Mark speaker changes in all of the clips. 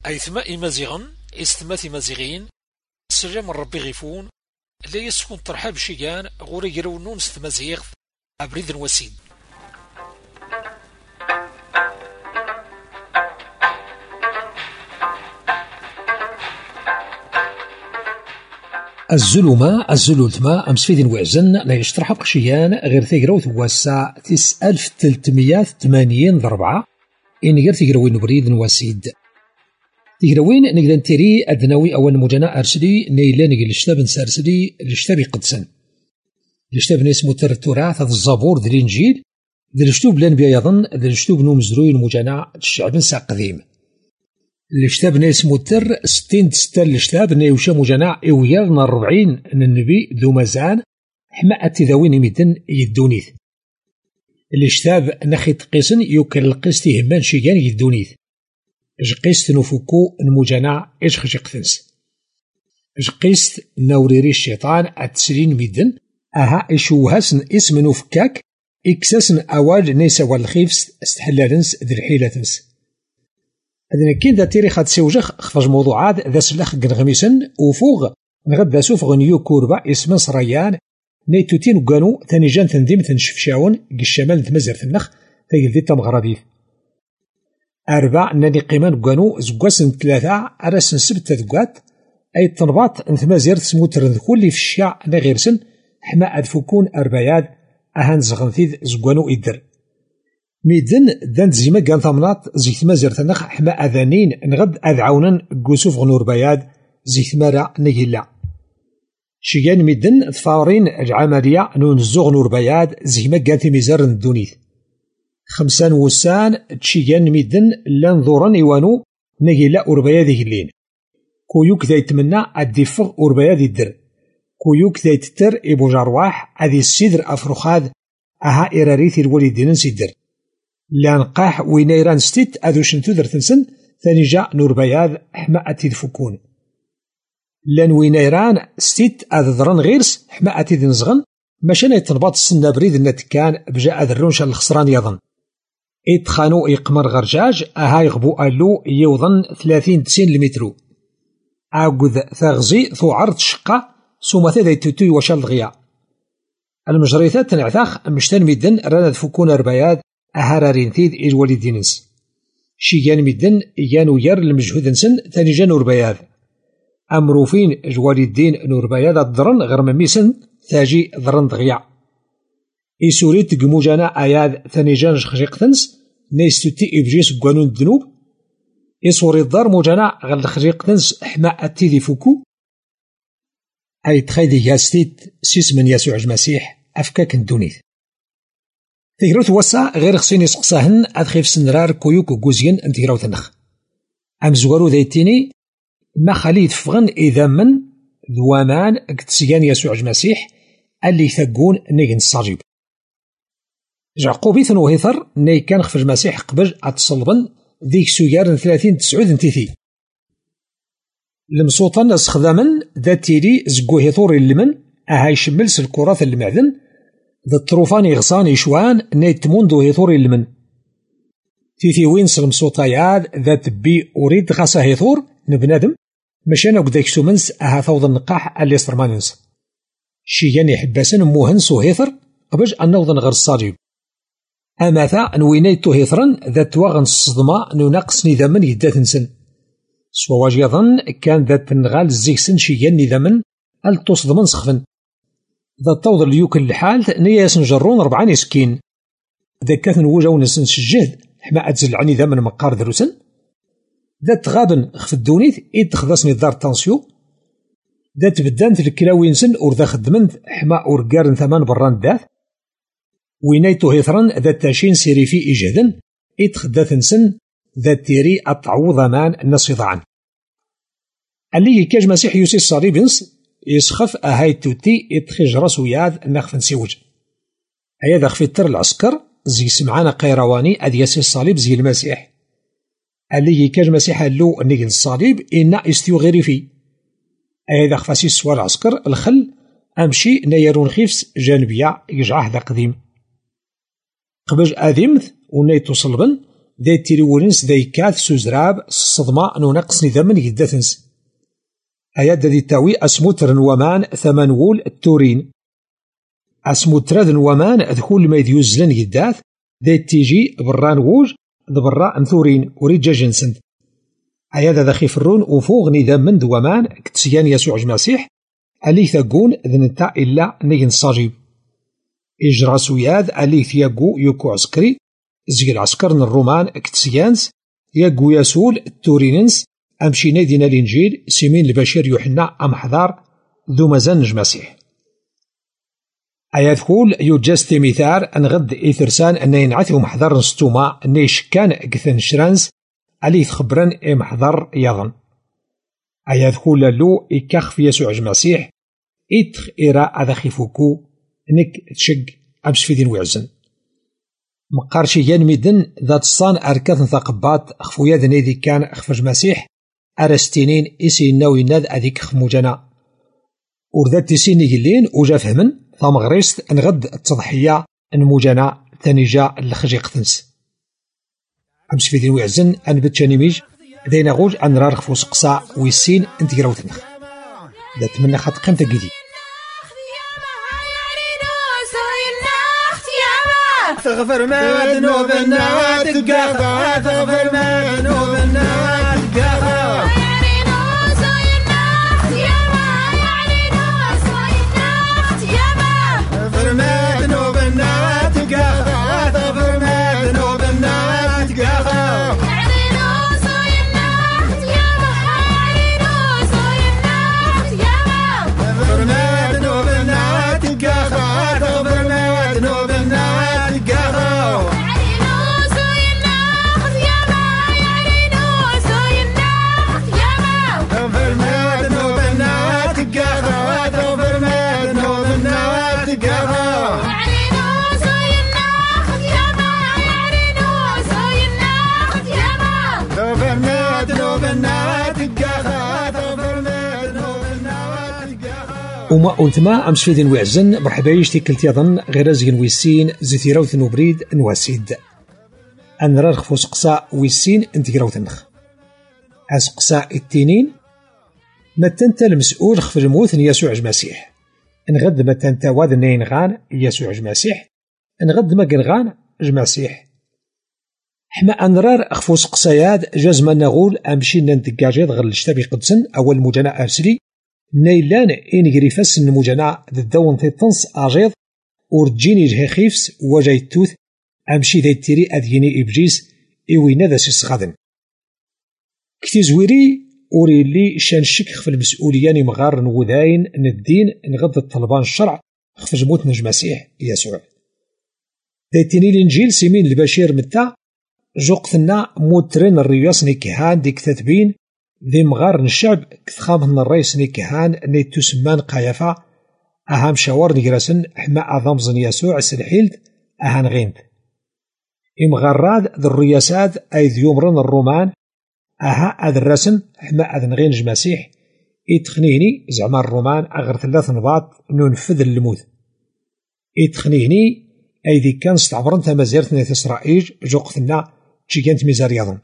Speaker 1: أي ثما إمازيغن إستمات إمازيغين سلام ربي غيفون لا يسكن ترحاب شيغان غوري يرونون ستمازيغ أبريد وسيد.
Speaker 2: الزلومة الزلولتما أمسفيدين وعزن لا يشترح بقشيان غير ثيقروث واسا 9384 إن غير ثيقروين بريد وسيد تيقروين نقدر نتيري أدناوي أول مجانا أرسلي نيلا نقل الشتاب نسارسلي الشتاب يقدسن الشتاب نسمو التراث هذا الزبور ذي الإنجيل ذي الشتوب لان بيا يظن ذي الشتوب نومزروي المجانا الشعب نسا قديم الشتاب نسمو التر 60 الشتاب نيوشا مجانا إويرنا 40 النبي ذو مزان حما التذاوين ميدن يدونيث الشتاب نخي تقيسن يوكل القيس همان شيغان يدونيث جقيست نفوكو المجانا إيش خشقتنس جقيست نوريري الشيطان التسلين ميدن أها إشوهاسن اسم نفكاك إكساسن أوال نيسا والخيفس استحلالنس ذي الحيلاتنس أذن كين دا تيري خاد سيوجخ خفاج موضوعات ذا سلاخ غنغميسن وفوغ نغد ذا سوف غنيو كوربا اسم سريان نيتوتين وقانو ثاني جان تنذيم تنشفشاون قشمال تمزر النخ تايل ذي تمغراديث 4 نادي قيمان قانو زقاسن 3 أراسن 6 ذقات أي التنباط انثمازير تسموتر ذكول في الشيع نغيرسن حما أدفوكون أرباياد أهان زغنثيذ زقانو إدر ميدن دان زيما قان ثمنات زيث مازير تنخ حما أذانين نغد أذعونا قوسوف غنور باياد زيث مارا نجيلا شيان ميدن تفارين العملية نون زغنور باياد زيما قان ثميزار ندونيث 5 وسان تشيان ميدن لان ظوران إيوانو نجيلا أورباياد هلين كويوك ذا يتمنى الدفغ أورباياد يدر كويوك ذا يتتر إبو جارواح أذي السيدر أفرخاذ أها إراريث الوالدين سيدر لان قاح وينيران ستيت أذو شنتودر تنسن ثاني جاء نورباياد حما أتيدفكون لان وينيران ستيت أذران غيرس حما أتيد نزغن ماشانا يتنباط السنة بريد النتكان بجاء ذرونشا الخسران يظن إتخانو يقمر غرجاج أها يغبو ألو يوظن 30 لمترو أعقذ ثغزي ثو عرض شقة سوما ذا يتوتوي وشال الغيا المجريثات تنعثاخ مشتان ميدن رانا دفكون رباياد أهارارين ثيد إج والدينس شيجان ميدن يانو ير المجهود نسن ثاني جان رباياد أمروفين جوالي الدين نورباياد الضرن غير مميسن ثاجي ضرن دغيا إيسوريت قموجانا آياد ثاني جان خشيقتنس نيستوتي إبجيس قانون الذنوب إيسوري الدار موجانا غير خشيقتنس حما أتيدي فوكو أي تخيدي ياستيت سيس من يسوع المسيح أفكاك الدونيث تيغروث وسا غير خصيني سقساهن أدخيف سنرار كويوك وقوزين انتيغراو تنخ أم زوارو ذيتيني ما خليت فغن إذا من ذوامان اكتسيان يسوع المسيح اللي ثقون نيغن الصاجيب جعقوبيثن وهيثر ني كان خف المسيح قبل أتصلبن ذيك سيار 30 9 انتيثي المصوطن اسخدامن ذات تيري زقو هيثور اللمن أهاي شملس الكراث المعدن ذا الطروفان يغصان يشوان نيت موندو هيثور اللمن تيثي وينس المصوطاياد ذات بي أريد غاسا هيثور نبنادم مشانا قداك سومنس أها ثوض النقاح اللي يسرماننس شيان يحباسن موهنس وهيثر قبج أنوضن غير الصاجيب أما ثا نوينيتو هيثرن ذات واغن الصدمة نناقص نظاما يدات نسن سوا واج يظن كان ذات النغال الزيكسن شيان نظاما التصدمن سخفن ذات توض اليوك الحال نياس نجرون 4 يسكين ذا كاثن وجاو نسن سجاد حما أتزل عني ذا من مقار دروسن ذات غابن خف الدونيث إيد خذاسني دار تانسيو ذات بدان الكلاوينسن ذا خدمنت حما أورقارن ثمان بران داث وينيتو هيثرن ذات تاشين سيري في إيجادا إيد خداثنسن ذات تيري أطعو ضمان النصيضان اللي كاج مسيح يوسي الصليبنس يسخف أهاي توتي إتخيج راسو ياد نخف نسيوج أيا خفي التر العسكر زي سمعانا قيرواني أد ياسي الصليب زي المسيح اللي كاج مسيح اللو نيجن الصليب إنا استيو غيري في أيا خفاسي سوال العسكر الخل أمشي نيرون خيفس جانبيا يجعه ذا قديم قبج آذيمث ونيتو صلبن داي تيريولنس داي كاث سوزراب الصدمة نونقص نظاما يداتنس أيا دادي تاوي أسموتر ومان ثمانول التورين أسموتر ومان أدخول ما يديوزلن يداث داي تيجي بران ووج دبرا انثورين وريجا جنسنت أيا دا خيفرون وفوغ نظام دومان كتسيان يسوع المسيح ألي ثاقون ذنتا إلا نيجن صاجيب إجرا سوياد ألي ثياقو يوكو عسكري زي العسكر الرومان كتسيانس ياقو يسول التوريننس أمشي نادينا الإنجيل سيمين البشير يوحنا أم حضار ذو مزان مسيح أيا دخول يوجاز تيميثار أنغد إثرسان أن ينعثو محضر نستوما نيش كان كثن شرانس ألي تخبرن محضر يظن أيا دخول لو إكاخ في يسوع المسيح إتخ إراء أذا خيفوكو نك تشق أمس في دين وعزن مقارشي ينمدن ذات الصان أركاثن ثقبات أخفويا ذنيذي كان أخفج مسيح أرستينين إسي الناوي ناذ أذيك خموجنا وردات تسيني قلين وجا فهمن ثامغريست أنغد التضحية أنموجنا ثانيجا الخجيق ثنس أمس في دين وعزن أن بتشانيميج دينا غوج أن رارخ فوس قصا ويسين انت قراوتنخ دا تمنى خط قيمة قدي
Speaker 3: تغفر ما ذنوبنا تقاطع تغفر ما ذنوبنا تقاطع
Speaker 2: وما قلتما أمس في دين وعزن مرحبا يشتي كلت يظن غير زين ويسين زيتيراوث نوبريد نواسيد أن رارخ فوس قصاء ويسين انتقراوث نخ أسقصاء التنين ما تنتا المسؤول خف الموت يسوع المسيح نغد ما تنتا واد النين غان يسوع المسيح نغد ما قنغان المسيح حما أنرار أخفوس قصاياد جازما نغول أمشي ننتقاجيض غير الشتابي قدسن أول مجانا أرسلي نيلان إنجري فاس المجانا الدون تنص أجيض ورجيني جهي خيفس وجاي التوث أمشي ذي التيري أذيني إبجيس إوينا ذا سيسغادن كتي زويري أوري لي شان شك خف المسؤولياني مغار نوذاين ندين نغض الطلبان الشرع خف جموت نجم مسيح يسوع ذي تيني الإنجيل سيمين البشير متى جوقتنا موترين الرياس نيكهان ديك تتبين ذي مغار الشعب كتخامن الرئيس نيكهان نيتو سمان قايفة أهم شاور نجرسن حما أضمزن يسوع سلحيلت أهان غينت إمغاراد ذي الرياسات أي ذيومرن الرومان أها أذ الرسم حما أذ نغينج مسيح إتخنيني زعما الرومان أغر ثلاث نباط ننفذ الموت إتخنيني أي ذي كان استعبرن تمازيرت نيت إسرائيل جوقتنا تشيكانت ميزارياضن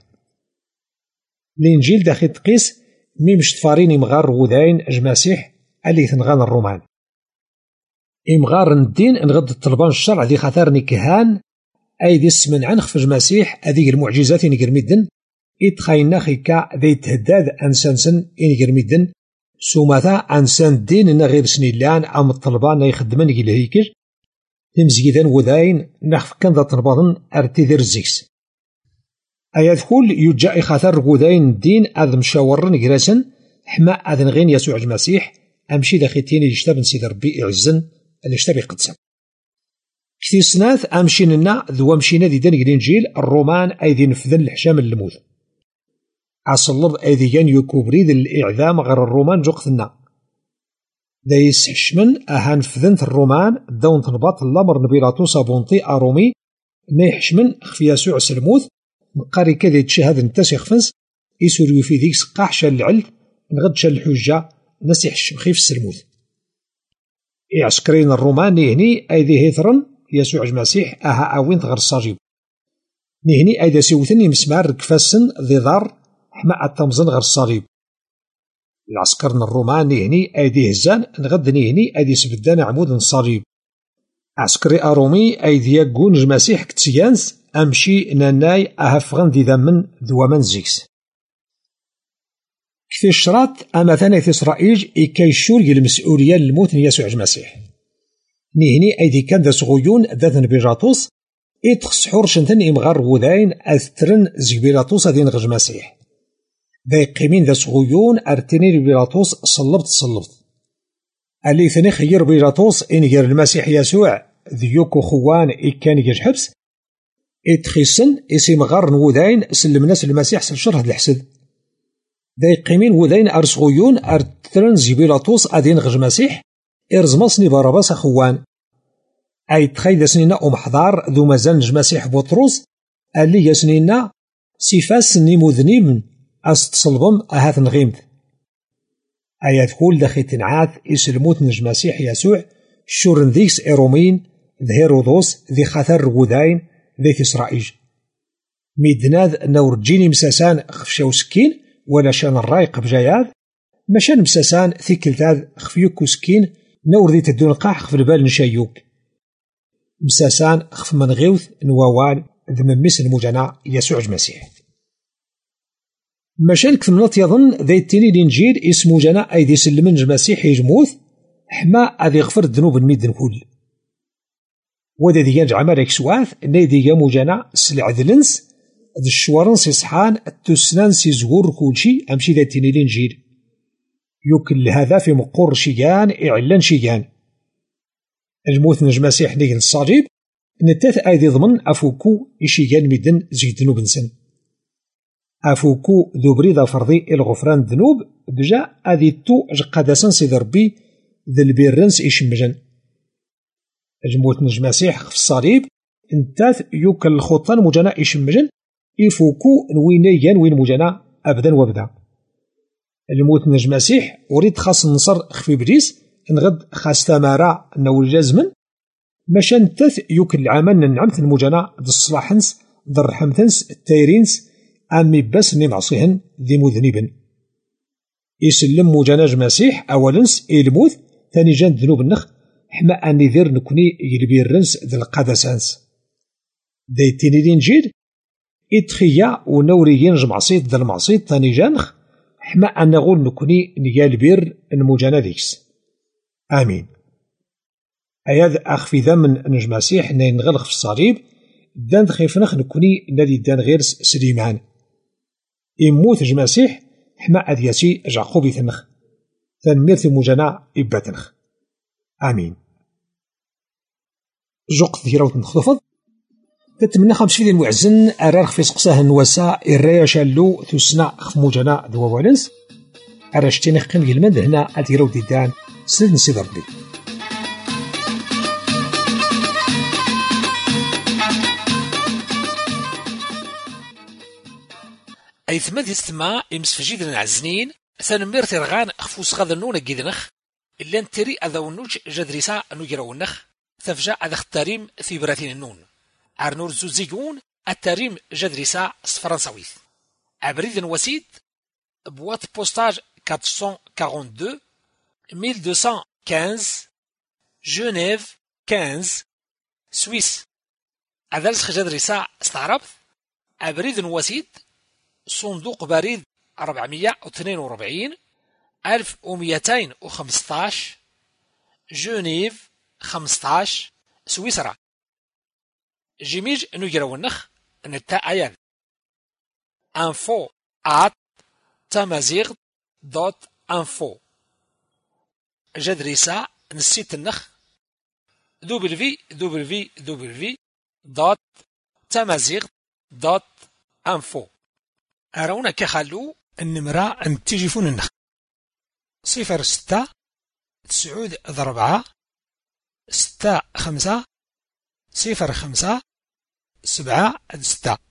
Speaker 2: الإنجيل داخل تقيس ميمش تفاريني مغار وذاين المسيح اللي تنغان الرومان إمغار الدين نغد الطلبان الشرع ذي خاطرني كهان أي ذي السمن عن خفج مسيح هذيك المعجزات نقرميدن إتخاينا خيكا ذي تهداد أنسانسن إنقرميدن سوماتا أنسان الدين غير سنيلان أم الطلبان يخدمن يلهيكر تمزيدان وذاين نخف كان ذا طلبان أرتي ذي رزيكس أياد كل يجاء خاطر وذاين الدين أذ مشاورن قراسن حما أذن غين يسوع المسيح أمشي داخلتين يجتاب سيد ربي إعزن الاشتبي قدسا كثير سنات أمشينا ذو أمشينا ذي دان الإنجيل الرومان أيدي نفذن الحشام اللموذ عصلب أيديان يكوبريد الإعدام غير الرومان جوقتنا ذا يسحشمن أهان فذنت الرومان دون تنباط اللامر نبيراتو صابونطي أرومي نيحشمن خفي يسوع سلموذ مقاري كذا تشهد نتاسي خفنس يسوريو في ذيك سقاح شال العلت نغد شال الحجة نسيح الشمخيف السلموذ عسكريين الرومان هني أيدي هيثرن يسوع المسيح أها أوين غير الصاجيب نهني أيدا سيوثني مسمار ركفاسن ذي ضار حما التمزن غير الصليب. العسكر الرومان نهني أيدي هزان نغد نهني أيدي سبدان عمود الصليب. عسكري أرومي أيدي يقون جماسيح كتسيانس أمشي ناناي أهفغن دي ذمن ذوامن زيكس. كثير الشراط أما ثاني في إسرائيل إكايشور المسؤولية للموت يسوع المسيح. نهني أيدي كان ذا صغيون ذات بيلاطس إتخس حورشنتن إمغار غوداين أثرن زي بيلاطس هذين غج مسيح. ذا يقيمين ذا صغيون أرتني بيلاطس صلبت. اللي ثاني خير بيلاطس إن غير المسيح يسوع ذيوكو خوان إكان يجي حبس إتخيسن إسم غار نوداين سلم ناس المسيح سلشر هاد الحسد. ذا يقيمين وداين أرسغيون أرترن زي بيلاطس أدين غج مسيح إرزمصني باراباس أخوان. أي تخيل سنينا محضار ذو مازال نج مسيح بطرس اللي يسنينا سيفاس ني مذنب أستصلبم أهات نغيمت. أي تقول دخي تنعاث إسلموت نج مسيح يسوع شورن ذيكس إيرومين ذي هيرودوس ذي خاثر وداين ذي إسرائيل. ميدناذ نور جيني مساسان خفشاو سكين ولا شان الرايق بجاياد مشان مساسان ثيكلتاذ خفيوك سكين نور ذي تدون قاح خف البال نشايوك. مساسان خف من غيوث نواوان ذمميس المجنع يسوع المسيح. مشان كثمنات يظن ذي التيني الإنجيل اسمو جنا أيدي سلمن المسيح يجموث حما أذي غفر الذنوب الميدن كل. وذا ذي ينجع مالك سواث نيدي يامو جنا سلع ذلنس ذي الشوارن سيصحان التسنان سيزور كلشي أمشي ذا التيني الإنجيل. يوكل هذا في مقر شيان إعلان شيان. الموت نج مسيح نيجن الصليب نتاث أيدي ضمن أفوكو إشيان ميدن زيدنو بنسن. أفوكو ذو بريد فرضي الغفران ذنوب بجا أذي تو قدسان سيد ربي ذي البيرنس إشمجن. الموت نج مسيح في الصليب نتاث يوكل الخطان مجانا إشمجن إفوكو نوينيان وين مجانا أبدا وابدا. الموت نج مسيح وريد خاص نصر خفي بريس نغد خاص ثمارة نول جازمن مشان تث يوكل العمل ننعمت المجانا ذي الصلاحنس ذي الرحمتنس التايرينس أمي بس نمعصيهن ذي مذنبن. يسلم مجانا مسيح أولنس الموت ثاني جان ذنوب النخ حما أني ذير نكوني يلبيرنس ذي القدسانس. ذي تيني الإنجيل إتخيا ونوريين جمعصيت ذي المعصيت ثاني جانخ حما أن نقول نكوني نيالبير المجانا ذيكس. آمين. أياد أخفي ذا من نج مسيح نغلق في الصليب دان خيفنخ نكوني نادي دان غير سليمان. إموت جمسيح حما أدياسي جعقوبي ثنخ ثنميرث مجانا إباتنخ. آمين. جوق ذيروت نخطفض تتمنى خمس فيديو المعزن أرارخ في سقساه النواسا إرايا شالو تسنا خف مجانا ذو والنس أراشتين قيم المد هنا أديروت ديدان سيد نسيد ربي.
Speaker 1: أي ثمد يستمع إمسفجيد العزنين ثنمير ترغان خفوس غاذا نونا جيدنخ إلا نتري أذا ونوج جدريسا نجرا ونخ ثفجا أذا اختاريم في براتين النون عرنور زوزيقون التاريم جدريسا فرنساويث عبريد وسيد بوات بوستاج 442 1215 جنيف 15 سويس أذلسخ جدريسا استعربت عبريد وسيد صندوق بريد 442 1215 جنيف 15 سويسرا. جيميج نجرا ونخ نتا أيان info@tamazigh.info جدريسا نسيت النخ www.tamazigh.info. أرونا كخلو النمرة أن تجيفون النخ 06 9 4 6 5 0 5 7 6.